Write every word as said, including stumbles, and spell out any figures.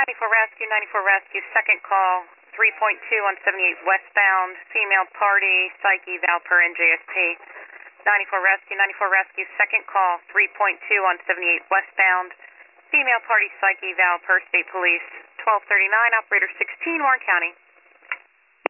ninety-four Rescue, ninety-four Rescue, second call, three point two on seventy-eight westbound, female party, Psyche, Valper, N J S P. ninety-four Rescue, ninety-four Rescue, second call, three point two on seventy-eight westbound, female party, Psyche, Valper, State Police, twelve thirty-nine, operator sixteen, Warren County.